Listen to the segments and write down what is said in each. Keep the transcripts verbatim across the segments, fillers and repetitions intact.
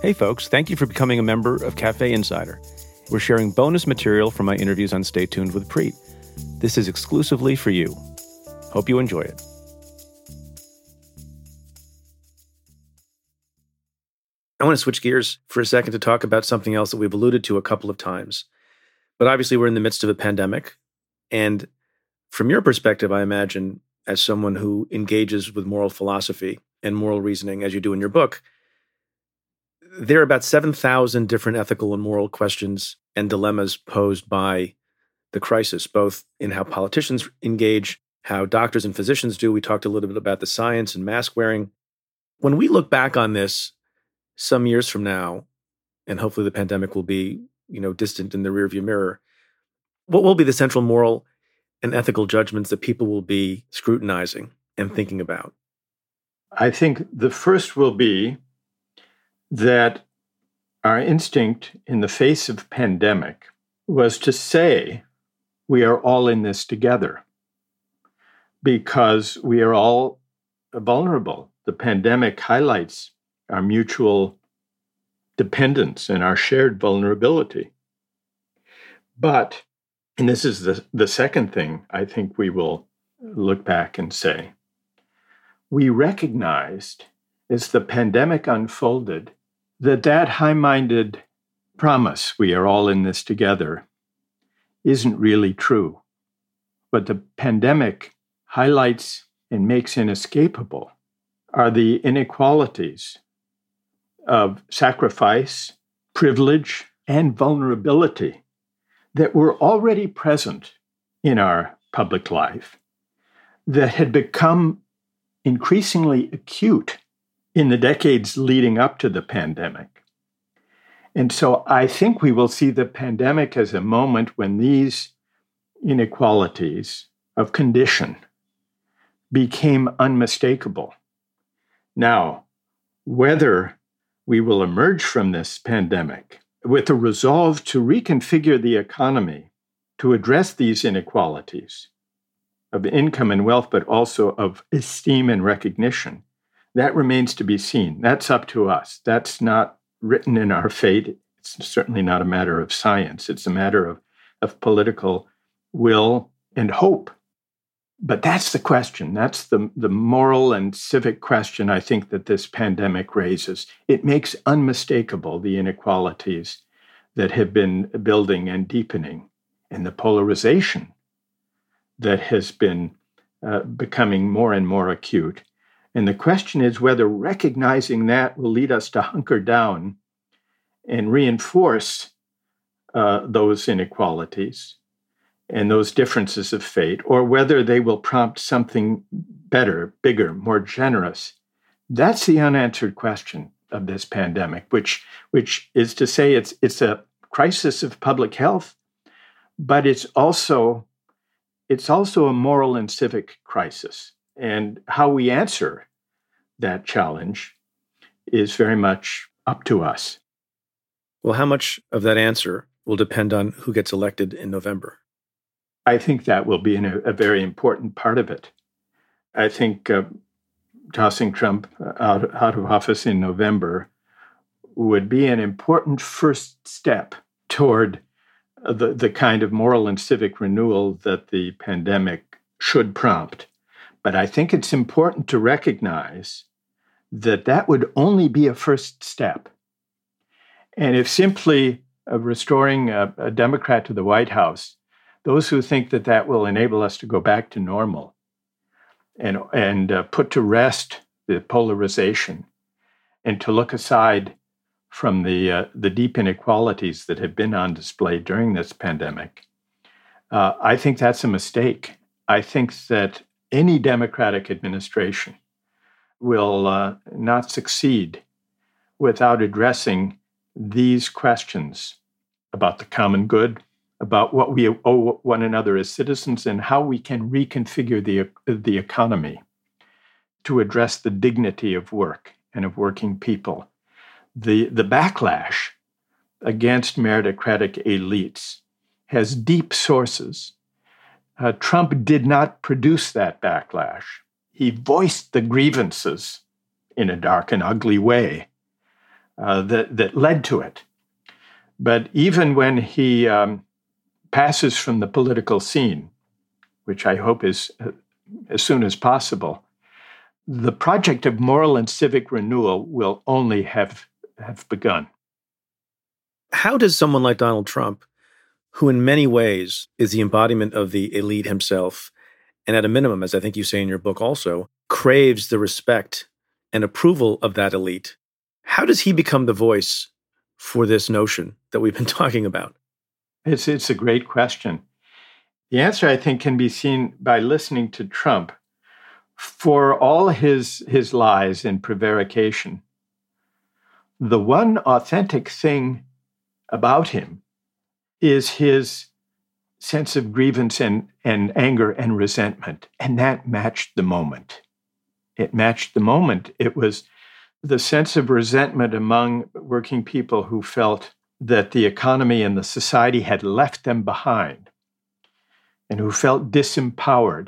Hey folks, thank you for becoming a member of Cafe Insider. We're sharing bonus material from my interviews on Stay Tuned with Preet. This is exclusively for you. Hope you enjoy it. I want to switch gears for a second to talk about something else that we've alluded to a couple of times. But obviously we're in the midst of a pandemic. And from your perspective, I imagine, as someone who engages with moral philosophy and moral reasoning, as you do in your book, there are about seven thousand different ethical and moral questions and dilemmas posed by the crisis, both in how politicians engage, how doctors and physicians do. We talked a little bit about the science and mask wearing. When we look back on this some years from now, and hopefully the pandemic will be, you know, distant in the rearview mirror, what will be the central moral and ethical judgments that people will be scrutinizing and thinking about? I think the first will be that our instinct in the face of pandemic was to say we are all in this together because we are all vulnerable. The pandemic highlights our mutual dependence and our shared vulnerability. But, and this is the, the second thing I think we will look back and say, we recognized as the pandemic unfolded that that high-minded promise, we are all in this together, isn't really true. What the pandemic highlights and makes inescapable are the inequalities of sacrifice, privilege, and vulnerability that were already present in our public life, that had become increasingly acute in the decades leading up to the pandemic. And so I think we will see the pandemic as a moment when these inequalities of condition became unmistakable. Now, whether we will emerge from this pandemic with a resolve to reconfigure the economy to address these inequalities of income and wealth, but also of esteem and recognition, that remains to be seen. That's up to us. That's not written in our fate. It's certainly not a matter of science. It's a matter of, of political will and hope. But that's the question. That's the, the moral and civic question I think that this pandemic raises. It makes unmistakable the inequalities that have been building and deepening, and the polarization that has been uh, becoming more and more acute. And the question is whether recognizing that will lead us to hunker down and reinforce uh, those inequalities and those differences of fate, or whether they will prompt something better, bigger, more generous. That's the unanswered question of this pandemic, which, which is to say it's, it's a crisis of public health, but it's also, it's also a moral and civic crisis. And how we answer that challenge is very much up to us. Well, how much of that answer will depend on who gets elected in November? I think that will be an, a very important part of it. I think uh, tossing Trump out, out of office in November would be an important first step toward the, the kind of moral and civic renewal that the pandemic should prompt. But I think it's important to recognize that that would only be a first step. And if simply uh, restoring a, a Democrat to the White House, those who think that that will enable us to go back to normal and, and uh, put to rest the polarization and to look aside from the, uh, the deep inequalities that have been on display during this pandemic, uh, I think that's a mistake. I think that any Democratic administration will uh, not succeed without addressing these questions about the common good, about what we owe one another as citizens, and how we can reconfigure the, the economy to address the dignity of work and of working people. The, the backlash against meritocratic elites has deep sources. Uh, Trump did not produce that backlash. He voiced the grievances in a dark and ugly way. uh, that, that led to it. But even when he um, passes from the political scene, which I hope is uh, as soon as possible, the project of moral and civic renewal will only have, have begun. How does someone like Donald Trump, who in many ways is the embodiment of the elite himself, and at a minimum, as I think you say in your book also, craves the respect and approval of that elite, how does he become the voice for this notion that we've been talking about? It's, it's a great question. The answer, I think, can be seen by listening to Trump. For all his, his lies and prevarication, the one authentic thing about him is his sense of grievance and, and anger and resentment. And that matched the moment. It matched the moment. It was the sense of resentment among working people who felt that the economy and the society had left them behind and who felt disempowered.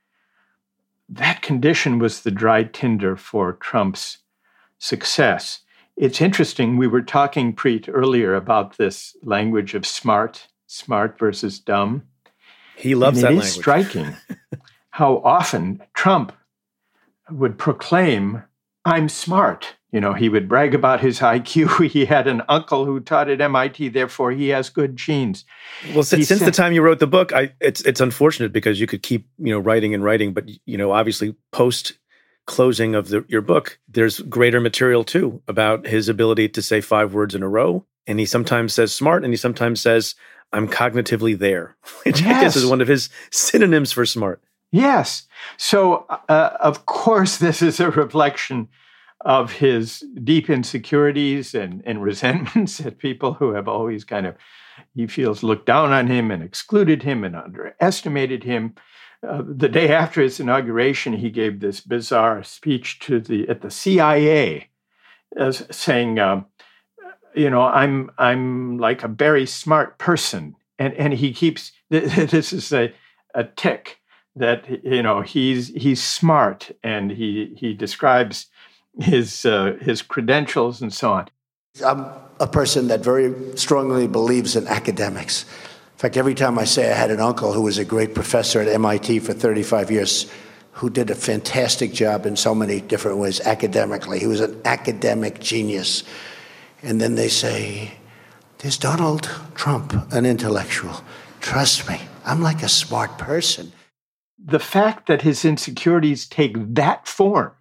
That condition was the dry tinder for Trump's success. It's interesting, we were talking, Preet, earlier about this language of smart, smart versus dumb. He loves and that it language. It is striking how often Trump would proclaim, I'm smart. You know, he would brag about his I Q. He had an uncle who taught at M I T, therefore he has good genes. Well, since, since the time you wrote the book, I, it's it's unfortunate because you could keep, you know, writing and writing, but, you know, obviously post closing of the, your book, there's greater material too about his ability to say five words in a row. And he sometimes says smart, and he sometimes says, I'm cognitively there, which yes. I guess is one of his synonyms for smart. Yes. So, uh, of course, this is a reflection of his deep insecurities and, and resentments at people who have always kind of, he feels, looked down on him and excluded him and underestimated him. Uh, the day after his inauguration, he gave this bizarre speech to the at the C I A, as saying, um, "You know, I'm I'm like a very smart person," and and he keeps this is a a tick that, you know, he's he's smart, and he he describes his uh, his credentials and so on. I'm a person that very strongly believes in academics. In fact, every time I say I had an uncle who was a great professor at M I T for thirty-five years, who did a fantastic job in so many different ways academically. He was an academic genius. And then they say, there's Donald Trump, an intellectual. Trust me, I'm like a smart person. The fact that his insecurities take that form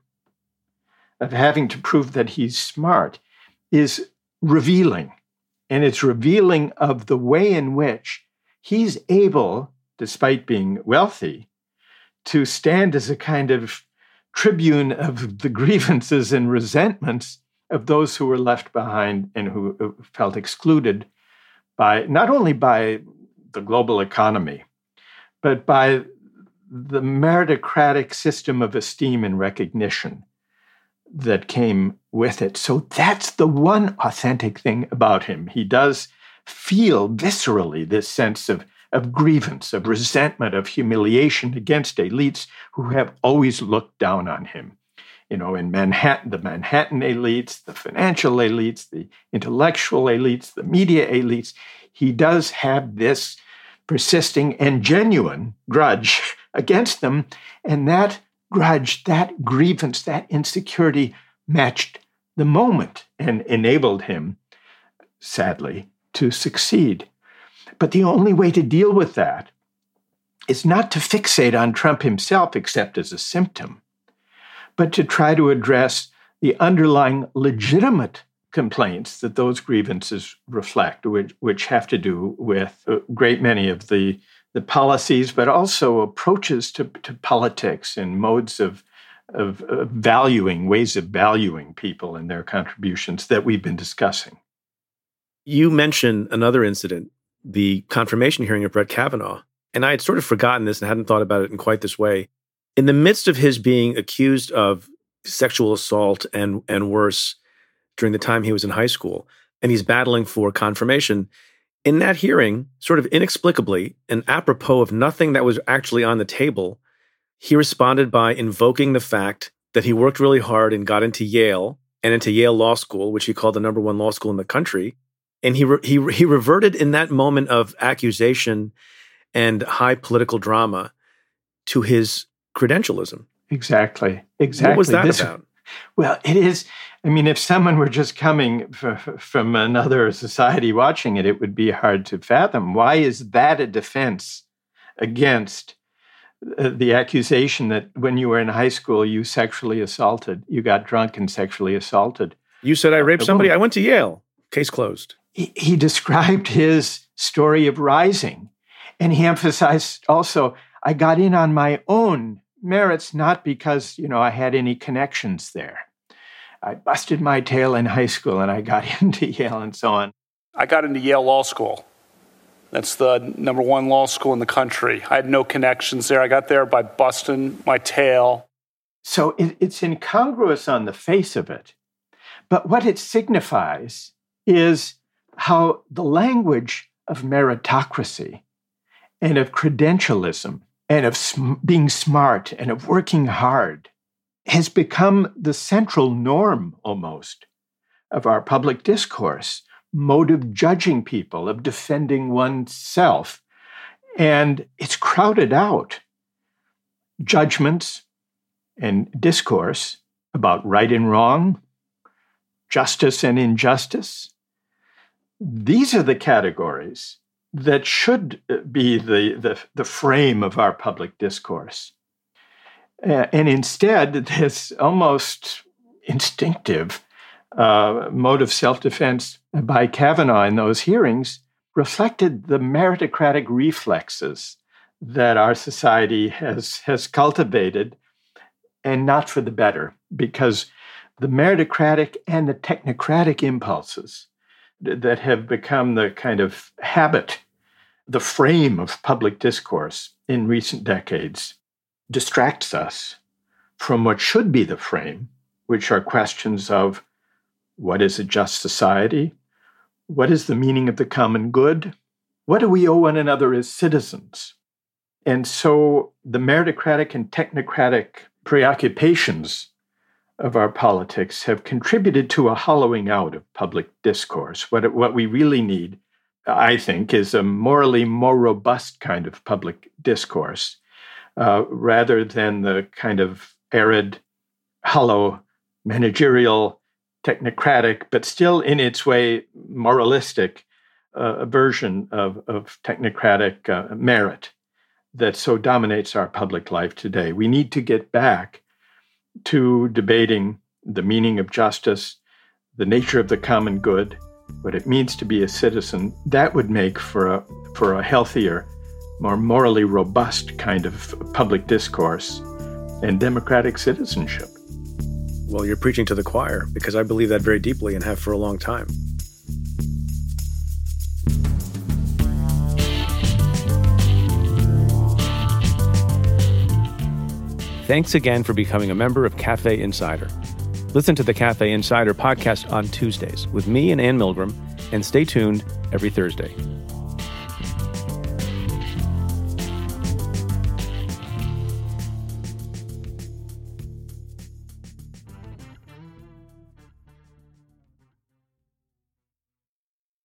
of having to prove that he's smart is revealing. And it's revealing of the way in which he's able, despite being wealthy, to stand as a kind of tribune of the grievances and resentments of those who were left behind and who felt excluded by, not only by the global economy, but by the meritocratic system of esteem and recognition that came with it. So that's the one authentic thing about him. He does feel viscerally this sense of, of grievance, of resentment, of humiliation against elites who have always looked down on him. You know, in Manhattan, the Manhattan elites, the financial elites, the intellectual elites, the media elites, he does have this persisting and genuine grudge against them. And that grudge, that grievance, that insecurity matched the moment and enabled him, sadly, to succeed. But the only way to deal with that is not to fixate on Trump himself, except as a symptom, but to try to address the underlying legitimate complaints that those grievances reflect, which, which have to do with a great many of the, the policies, but also approaches to, to politics and modes of, of, of valuing, ways of valuing people and their contributions that we've been discussing. You mentioned another incident, the confirmation hearing of Brett Kavanaugh, and I had sort of forgotten this and hadn't thought about it in quite this way. In the midst of his being accused of sexual assault and, and worse during the time he was in high school, and he's battling for confirmation, in that hearing, sort of inexplicably and apropos of nothing that was actually on the table, he responded by invoking the fact that he worked really hard and got into Yale and into Yale Law School, which he called the number one law school in the country. And he re- he he reverted in that moment of accusation and high political drama to his credentialism. Exactly. Exactly. What was that this, about? Well, it is. I mean, if someone were just coming f- from another society watching it, it would be hard to fathom. Why is that a defense against uh, the accusation that when you were in high school, you sexually assaulted, you got drunk and sexually assaulted? You said I raped somebody? I went to Yale. Case closed. He, he described his story of rising, and he emphasized also, I got in on my own merits, not because, you know, I had any connections there. I busted my tail in high school and I got into Yale and so on. I got into Yale Law School. That's the number one law school in the country. I had no connections there. I got there by busting my tail. So it, it's incongruous on the face of it. But what it signifies is how the language of meritocracy and of credentialism and of sm- being smart and of working hard has become the central norm almost of our public discourse, mode of judging people, of defending oneself. And it's crowded out judgments and discourse about right and wrong, justice and injustice. These are the categories that should be the, the, the frame of our public discourse. Uh, and instead, this almost instinctive uh, mode of self-defense by Kavanaugh in those hearings reflected the meritocratic reflexes that our society has, has cultivated, and not for the better, because the meritocratic and the technocratic impulses that have become the kind of habit, the frame of public discourse in recent decades, distracts us from what should be the frame, which are questions of what is a just society? What is the meaning of the common good? What do we owe one another as citizens? And so the meritocratic and technocratic preoccupations of our politics have contributed to a hollowing out of public discourse. What, what we really need, I think, is a morally more robust kind of public discourse, uh, rather than the kind of arid, hollow, managerial, technocratic, but still in its way moralistic uh, version of, of technocratic uh, merit that so dominates our public life today. We need to get back to debating the meaning of justice, the nature of the common good, what it means to be a citizen. That would make for a for a healthier, more morally robust kind of public discourse and democratic citizenship. Well, you're preaching to the choir, because I believe that very deeply and have for a long time. Thanks again for becoming a member of Cafe Insider. Listen to the Cafe Insider podcast on Tuesdays with me and Ann Milgram, and stay tuned every Thursday.